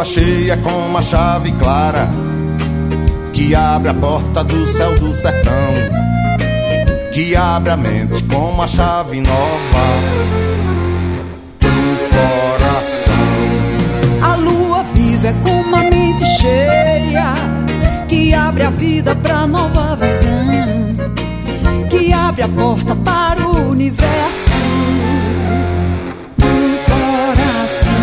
cheia com uma chave clara que abre a porta do céu do sertão, que abre a mente com uma chave nova do coração. A lua viva é com uma mente cheia que abre a vida pra nova visão, que abre a porta para o universo do coração.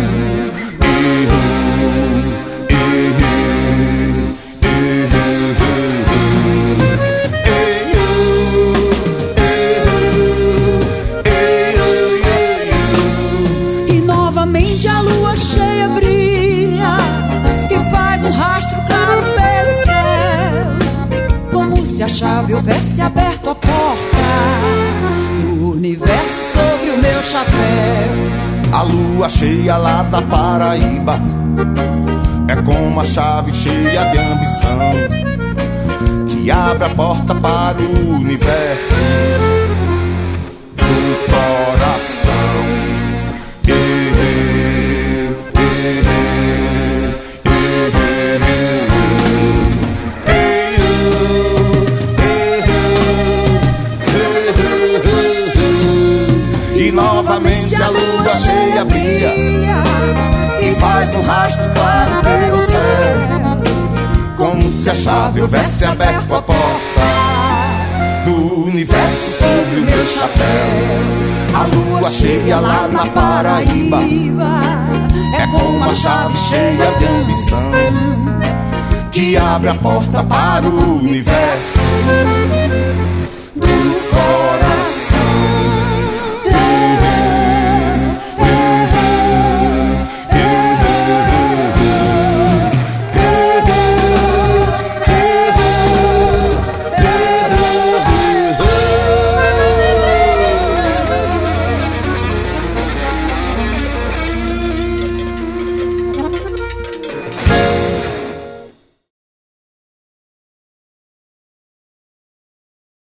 E novamente a lua cheia brilha e faz um rastro claro pelo céu, como se a chave houvesse aberto a porta do universo sobre o meu chapéu. A lua cheia lá da Paraíba é como uma chave cheia de ambição que abre a porta para o universo do coração. E novamente a lua cheia brilha e faz um rastro claro pelo céu, como se a chave houvesse aberto a porta do universo sobre o meu chapéu. A lua cheia lá na Paraíba é como uma chave cheia de ambição que abre a porta para o universo do coração.